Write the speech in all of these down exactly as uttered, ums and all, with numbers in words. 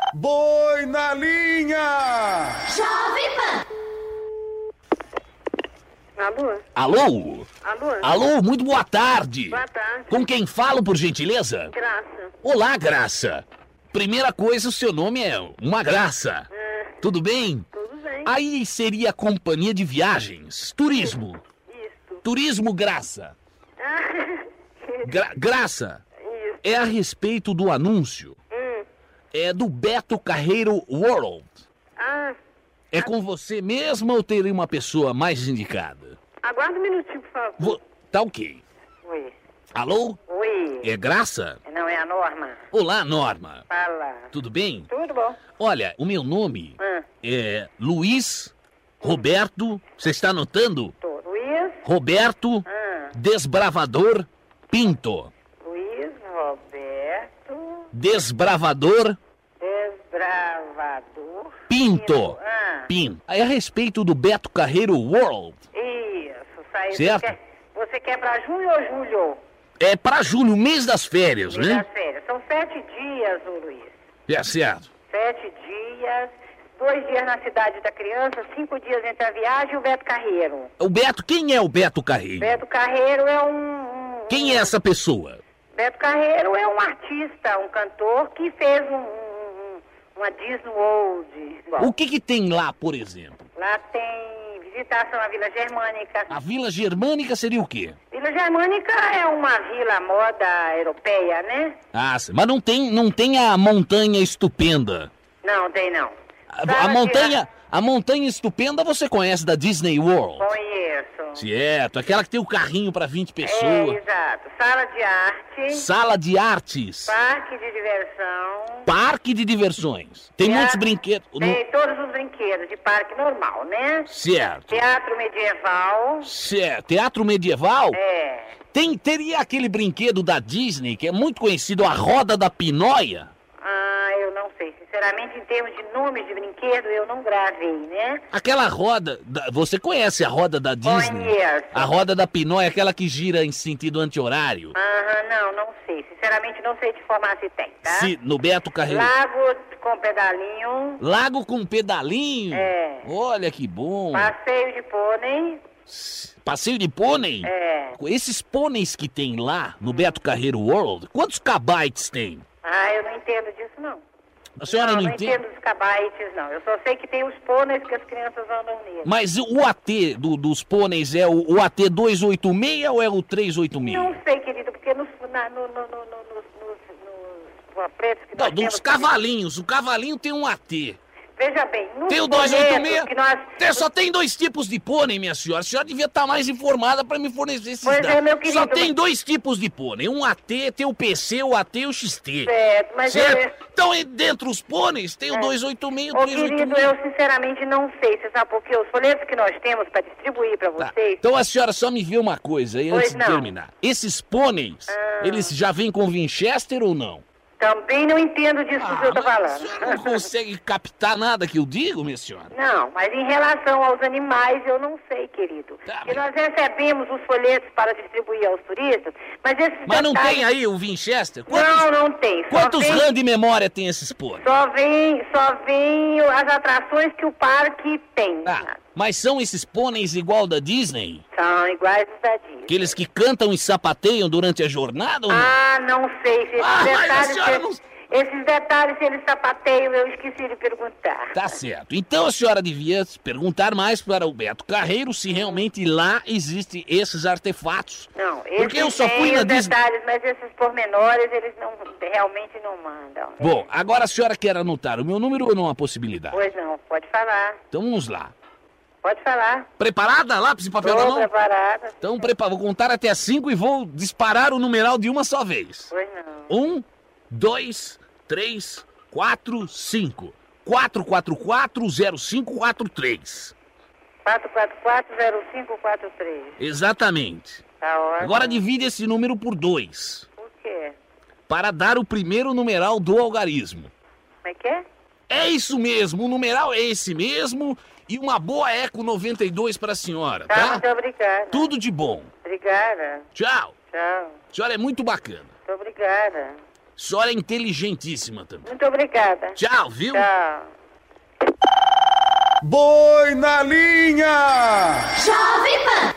Boi na linha! Jovem Pan. Alô? Alô? Alô? Alô, muito boa tarde. Boa tarde. Com quem falo, por gentileza? Graça. Olá, Graça. Primeira coisa, o seu nome é uma Graça. É, Tudo bem? tudo bem. Aí seria companhia de viagens, turismo. Isso. Turismo Graça. Ah, Gra- Graça, isso. é a respeito do anúncio. Hum. É do Beto Carreiro World. Ah, É com você mesmo ou teria uma pessoa mais indicada? aguarda um minutinho, por favor. Vo- Tá ok. Oi. Alô? Oi. É Graça? Não é a Norma? Olá, Norma. Fala. Tudo bem? Tudo bom? Olha, o meu nome Ah, é Luiz Roberto. Você está anotando? tô. Luiz? Roberto Ah, Desbravador Pinto. Luiz Roberto Desbravador Desbravador Pinto. Ah, Pinto. É a respeito do Beto Carreiro World. isso. Saiu. Certo. Você quer, você quer pra junho ou julho? É para julho, mês das férias, Mês né? das férias. São sete dias, ô Luiz. É certo. Sete dias, dois dias na cidade da criança, cinco dias entre a viagem e o Beto Carreiro. O Beto, quem é o Beto Carreiro? Beto Carreiro é um... um- Quem é essa pessoa? Beto Carreiro é um artista, um cantor que fez um, um- uma Disney World. Bom, O que que tem lá, por exemplo? lá tem visitação à Vila Germânica. A Vila Germânica seria o quê? Vila Germânica é uma vila moda europeia, né? Ah, sim, mas não tem, não tem a montanha estupenda. Não, tem não. A, Sala a de montanha, a montanha estupenda você conhece da Disney World? ar- Conheço. Certo, aquela que tem o carrinho para vinte É, pessoas. exato. Sala de arte, Sala de artes, parque de diversão. parque de diversões. Tem Teatro- muitos brinquedos. no- Tem todos os brinquedos de parque normal, né? Certo, Teatro medieval. certo. Teatro medieval? É. Tem, teria aquele brinquedo da Disney que é muito conhecido, a Roda da Pinóia. Ah, eu não sei. Sinceramente, em termos de nomes de brinquedo, eu não gravei, né? Aquela roda, da- você conhece a roda da Disney? Conheço. A roda da Pinóia, aquela que gira em sentido anti-horário. Aham, não, não sei. Sinceramente, não sei te informar se tem, tá? Se, no Beto Carreiro. Lago com pedalinho. Lago com pedalinho? É. Olha que bom. Passeio de pônei. Passeio de pônei? É. Esses pôneis que tem lá no Beto Carreiro World, quantos kbytes tem? Ah, eu não entendo disso, não. A senhora não, não, não entende? entendo dos cabates, não. Eu só sei que tem os pôneis que as crianças andam neles. Mas o A T do- dos pôneis é o, o A T duzentos e oitenta e seis ou é o trezentos e oitenta e seis? Não sei, querido, porque nos, na, no, no, no, no, nos, nos, nos pretos que Não, nós dos temos... cavalinhos. O cavalinho tem um A T. Veja bem, nos Tem o duzentos e oitenta e boletos seis. que nós... Tem- só tem dois tipos de pônei, minha senhora. A senhora devia estar mais informada para me fornecer esses Pois é, dados. meu querido, Só tem mas- dois tipos de pônei. Um A T, tem o P C, o A T e o X T. Certo, mas Certo? eu... Então, e dentre os pôneis, tem o duzentos e oitenta e seis e o Ô, trezentos e querido, oitenta e seis. eu sinceramente não sei. Você sabe por quê? Os folhetos que nós temos para distribuir para Tá. vocês... Então a senhora só me vê uma coisa aí Pois antes de não. terminar. Esses pôneis, Ah. eles já vêm com Winchester ou não? Também não entendo disso que eu tô mas a falando. senhora não consegue captar nada que eu digo, minha senhora? Não, mas em relação aos animais, eu não sei, querido. Tá, Porque mas- nós recebemos os folhetos para distribuir aos turistas, mas esses Mas não detalhes- tem aí o Winchester? Quantos, Não, não tem. Só quantos vem, RAM de memória tem esses pôneis? Só vem, só vem as atrações que o parque tem. Ah, mas são esses pôneis igual da Disney? São iguais os da Disney. Aqueles que cantam e sapateiam durante a jornada ou não? Ah, não sei. Se esses Ah, mas a detalhes, senhora se- não- esses detalhes, se eles sapateiam, eu esqueci de perguntar. Tá certo. Então a senhora devia perguntar mais para o Beto Carreiro se realmente lá existem esses artefatos. Não, esses Porque eu só têm fui na os Disney. detalhes, mas esses pormenores, eles não, realmente não mandam. Bom, agora a senhora quer anotar o meu número ou não há possibilidade? Pois não, pode falar. Então vamos lá. Pode falar. Preparada? Lápis e papel na Estou mão? preparada. Então prepara, vou contar até cinco e vou disparar o numeral de uma só vez. Pois não. Um, dois, três, quatro, cinco. Quatro, quatro, quatro, zero, cinco, quatro, três. quatro quatro quatro zero cinco quatro três. Exatamente. Tá ótimo. Agora divide esse número por dois. Por quê? Para dar o primeiro numeral do algarismo. Como é que é? É isso mesmo, o numeral é esse mesmo e uma boa Eco noventa e dois para a senhora, Tá, tá? muito obrigada. Tudo de bom. Obrigada. Tchau. Tchau. A senhora é muito bacana. Muito obrigada. A senhora é inteligentíssima também. Muito obrigada. Tchau, viu? Tchau. Boi na linha! Jovem Pan.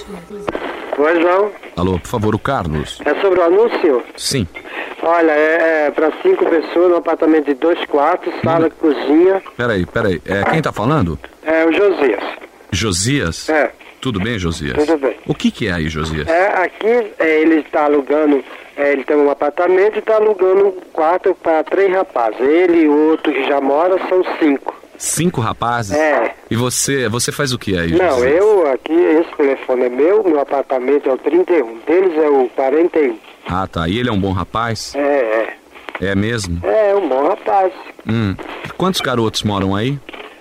Oi, João. Alô, por favor, o Carlos. É sobre o anúncio? Sim. Olha, é, é para cinco pessoas, num apartamento de dois quartos, sala, cozinha. Peraí, peraí. É, quem tá falando? É o Josias. Josias? É. Tudo bem, Josias? Tudo bem. O que que é aí, Josias? É, aqui é, ele está alugando, é, ele tem um apartamento e está alugando um quarto para três rapazes. Ele e o outro que já mora são cinco. Cinco rapazes? É. E você, você faz o que aí, Não, Josias? eu aqui, esse telefone é meu, meu apartamento é o trinta e um, deles é o quarenta e um. Ah, tá. E ele é um bom rapaz? É, é. É mesmo? É, um bom rapaz. Hum. Quantos garotos moram aí?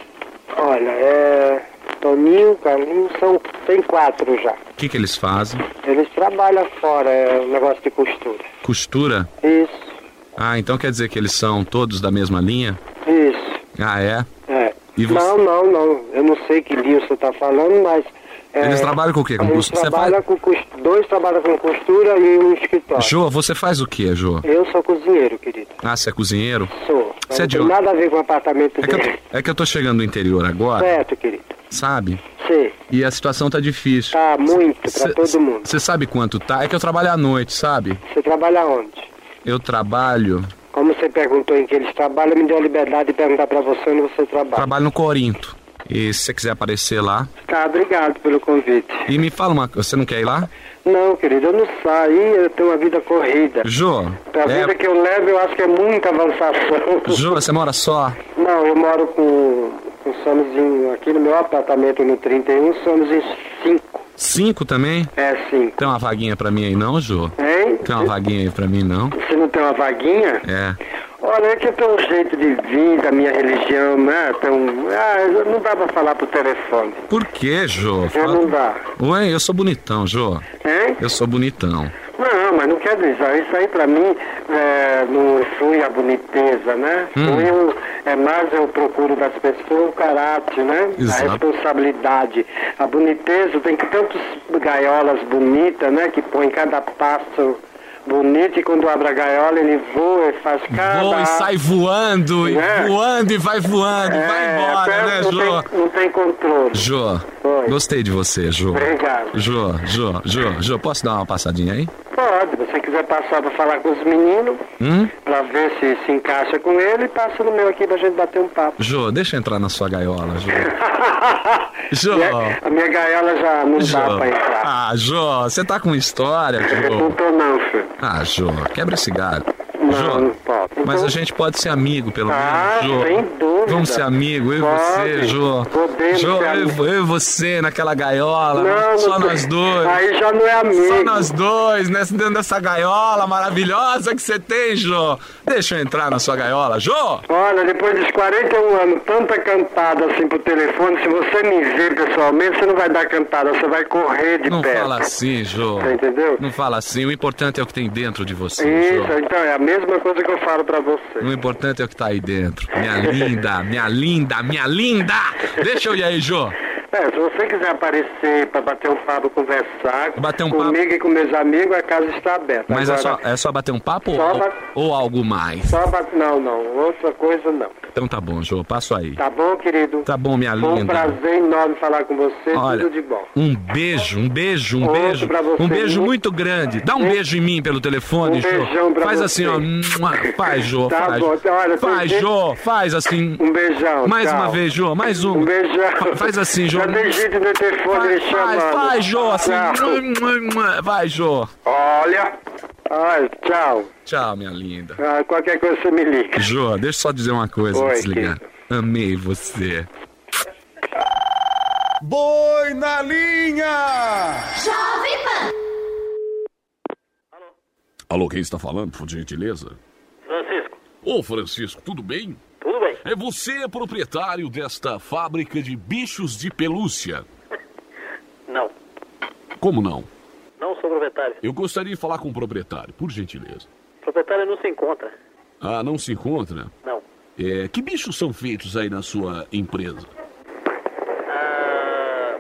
Olha, é... Toninho, Carlinhos, são... tem quatro já. O que que eles fazem? Eles trabalham fora, é um negócio de costura. Costura? Isso, Ah, então quer dizer que eles são todos da mesma linha? isso, Ah, é? é. E você- Não, não, não, eu não sei que linha você está falando, mas... é, Eles trabalham com o quê? Com eles costura? Você trabalham com costura, dois trabalham com costura e um escritório. Jô, você faz o quê, Jô? Eu sou cozinheiro, querido. Ah, você é cozinheiro? Sou. Você é Não de tem onde? nada a ver com o apartamento É que, eu, dele. é que eu tô chegando do interior agora, Certo, querido. sabe? Sei. E a situação tá difícil. Tá muito pra Cê- todo mundo. Você sabe quanto tá? É que eu trabalho à noite, sabe? Você trabalha onde? Eu trabalho... Como você perguntou em que eles trabalham, me deu a liberdade de perguntar pra você onde você trabalha. Trabalho no Corinto. E se você quiser aparecer lá... Tá, obrigado pelo convite. E me fala uma coisa, você não quer ir lá? Não, querido, eu não saio, eu tenho uma vida corrida. Jô, A vida é... que eu levo, eu acho que é muita avançação. Jô, você mora só? Não, eu moro com, com somos em, aqui no meu apartamento no trinta e um, somos em cinco. Cinco também? É, cinco. Tem uma vaguinha pra mim aí não, Jô? Hein? Tem uma vaguinha aí pra mim não? Você não tem uma vaguinha? É. Olha, é que eu tenho um jeito de vida, minha religião, né? Então, ah, não dá pra falar pro telefone. Por que, Jô? Eu não dá. Ué, eu sou bonitão, Jô. Hein? Eu sou bonitão. Não, mas não quer dizer, isso aí pra mim é, não influi a boniteza, né? Hum. Eu, é mais eu procuro das pessoas o caráter, né? Exato. A responsabilidade. A boniteza tem que tantas gaiolas bonitas, né? Que põe cada passo bonito e quando abre a gaiola ele voa e faz cada... Voa e sai voando, e É. voando e vai voando, e vai embora, até né, não Jô? tem, não tem controle. Jô, Oi. gostei de você, Jô. Obrigado. Jô, Jô, Jô, Jô, posso dar uma passadinha aí? Pode, se você quiser passar pra falar com os meninos, Hum? pra ver se se encaixa com ele, passa no meu aqui pra gente bater um papo. Jô, deixa eu entrar na sua gaiola, Jô. Jô. Minha- a minha gaiola já não Jô. dá pra entrar. Ah, Jô, você tá com história, Não Jô. tô não, filho. Ah, Jô, quebra esse galho. Não, Jô, não pode. mas Então- a gente pode ser amigo, pelo Ah, menos, Jô. sem dúvida. Vamos ser amigo, eu e Pode. você, Jô. Podemos Jô, ser eu, amigos. eu e você naquela gaiola, Não, só não nós tem- dois. Aí já não é amigo. Só nós dois, nessa, dentro dessa gaiola maravilhosa que você tem, Jô. Deixa eu entrar na sua gaiola, Jô. Olha, depois dos quarenta e um anos, tanta cantada assim pro telefone, se você me ver pessoalmente, você não vai dar cantada, você vai correr de Não perto. fala assim, Jô. Você entendeu? Não fala assim. O importante é o que tem dentro de você, Isso, Jô. então é a mesma coisa que eu falo pra você. O importante é o que tá aí dentro. Minha linda, minha linda, minha linda. Deixa eu ir aí, Jô. É, se você quiser aparecer pra bater um papo, conversar Bater um comigo e com meus amigos, a casa está aberta. Mas é só, Agora, é só bater um papo Só ou, ba- ou algo mais? só ba- Não, não, outra coisa não. Então tá bom, Jô. Passo aí. Tá bom, querido? Tá bom, minha Foi um linda. prazer enorme falar com você, Olha, tudo de bom. um beijo, um beijo, um Outro beijo. pra você. Um beijo muito grande. Dá um beijo em mim pelo telefone, Um Jô. beijão pra Faz você. assim, ó. Mua. Faz, Jô. Tá faz. bom, olha, tem Faz, gente- Jô. Faz assim. Um beijão, Mais tchau. uma vez, Jô. Mais um. Um beijão. Fa- Faz assim, Jô. Já tem gente no telefone me Faz, chamando. faz, faz, Jô. Assim. Tchau. Mua, mua, mua. Vai, Jô. Olha. Ai, tchau. Tchau, minha linda. Ah, qualquer coisa você me liga. Jô, deixa eu só dizer uma coisa Oi, antes de desligar. querido. Amei você. Boi na linha! Jovem Pan. Alô, quem está falando, por gentileza? Francisco, Ô, Francisco, tudo bem? tudo bem? É você proprietário desta fábrica de bichos de pelúcia? Não, Como não? não sou proprietário. Eu gostaria de falar com o proprietário, por gentileza. O proprietário não se encontra. Ah, não se encontra? Não. É, que bichos são feitos aí na sua empresa? Ah,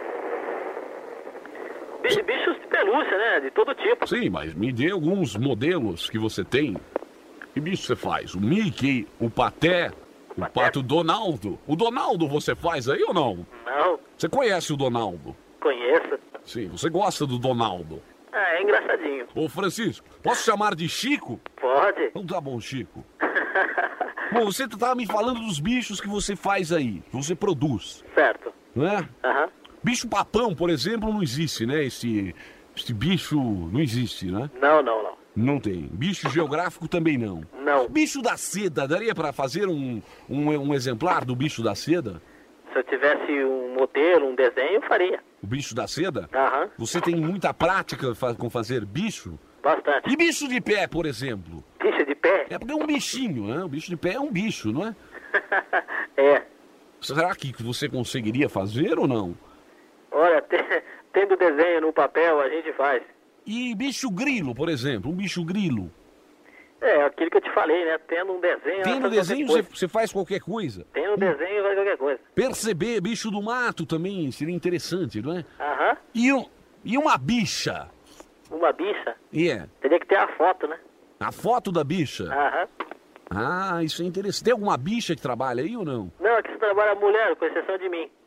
bi- bichos de pelúcia, né? De todo tipo. Sim, mas me dê alguns modelos que você tem. Que bicho você faz? O Mickey, o Paté, o Paté? Pato Donaldo. O Donaldo você faz aí ou não? Não, Você conhece o Donaldo? conheço. Sim, você gosta do Donaldo. Ah, é engraçadinho. Ô, Francisco, posso chamar de Chico? Pode? Então tá bom, Chico. Bom, você tava me falando dos bichos que você faz aí, que você produz, Certo. não é? Aham. Bicho papão, por exemplo, não existe, né? Esse, esse bicho não existe, né? Não, não, não. Não tem. Bicho geográfico também não. Não. Bicho da seda, daria pra fazer um, um, um exemplar do bicho da seda? Se eu tivesse um modelo, um desenho, eu faria. O bicho da seda? Aham. Você tem muita prática fa- com fazer bicho? Bastante. E bicho de pé, por exemplo? Bicho de pé? É porque é um bichinho, né? O bicho de pé é um bicho, não é? É. Será que você conseguiria fazer ou não? Olha, te- tendo desenho no papel, a gente faz. E bicho grilo, por exemplo, um bicho grilo. É, aquilo que eu te falei, né? Tendo um desenho... Tem no faz desenho, qualquer você, coisa. você faz qualquer coisa. Tem no desenho, faz qualquer coisa. Perceber bicho do mato também seria interessante, não é? Aham. E, um, e uma bicha? Uma bicha, E é, teria que ter a foto, né? a foto da bicha. Aham. Ah, isso é interessante. Tem alguma bicha que trabalha aí ou não? Não, aqui você trabalha mulher, com exceção de mim.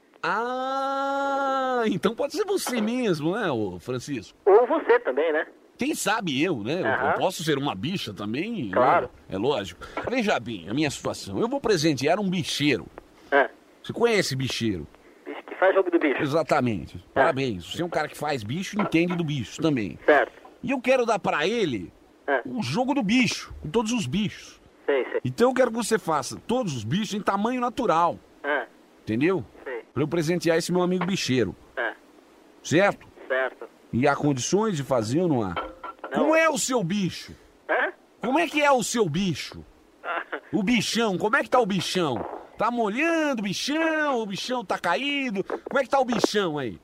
Ah, então pode ser você mesmo, né, ô Francisco? Ou você também, né? Quem sabe eu, né? Eu- Eu Aham. posso ser uma bicha também. né? Claro. É lógico. Veja bem a minha situação. Eu vou presentear um bicheiro. Ah, Você conhece bicheiro? bicho que faz jogo do bicho. Exatamente. Parabéns. Você é um cara que faz bicho e entende do bicho também. Certo. E eu quero dar pra ele Ah, um jogo do bicho, com todos os bichos. sei, sei. Então eu quero que você faça todos os bichos em tamanho natural. Ah, Entendeu? sei. Pra eu presentear esse meu amigo bicheiro. Ah, Certo? certo. E há condições de fazer ou não há? Não. Como é o seu bicho? Hã? Como é que é o seu bicho? O bichão, como é que tá o bichão? Tá molhando o bichão? O bichão tá caído? Como é que tá o bichão aí?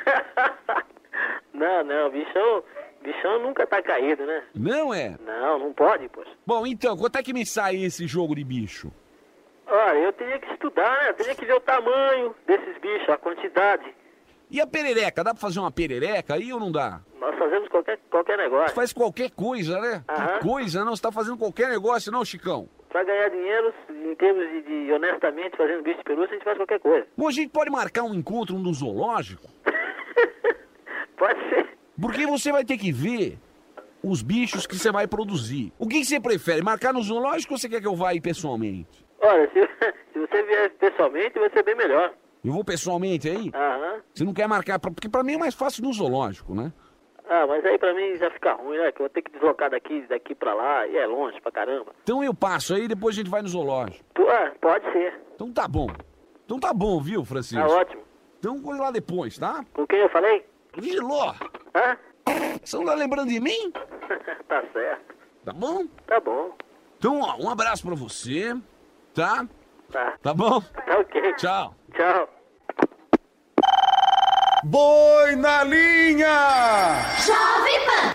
Não, não, bichão, bichão nunca tá caído, né? Não é? Não, não pode, poxa. Bom, então, quanto é que me sai esse jogo de bicho? Olha, eu teria que estudar, né? Eu teria que ver o tamanho desses bichos, a quantidade. E a perereca? Dá pra fazer uma perereca aí ou não dá? Nós fazemos qualquer, qualquer negócio. Faz qualquer coisa, né? Aham. Que coisa, não? Você tá fazendo qualquer negócio, não, Chicão? Pra ganhar dinheiro, em termos de, de honestamente fazendo bicho de pelúcia, a gente faz qualquer coisa. Bom, a gente pode marcar um encontro no zoológico? Pode ser. Porque você vai ter que ver os bichos que você vai produzir. O que que você prefere, marcar no zoológico ou você quer que eu vá aí pessoalmente? Olha, se, se você vier pessoalmente, vai ser bem melhor. Eu vou pessoalmente aí? Aham. Você não quer marcar, pra- porque pra mim é mais fácil no zoológico, né? Ah, mas aí pra mim já fica ruim, né? Que eu vou ter que deslocar daqui, daqui pra lá, e é longe pra caramba. Então eu passo aí e depois a gente vai no zoológico. Tu, ah, pode ser. Então tá bom. Então tá bom, viu, Francisco? Tá ótimo. Então vou lá depois, tá? Com quem eu falei? Viló, Hã? você não tá lembrando de mim? Tá certo. Tá bom? Tá bom. Então, ó, um abraço pra você, tá? Tá. Tá bom? Tá ok. Tchau. Tchau. Boi na linha! Jovem Pan.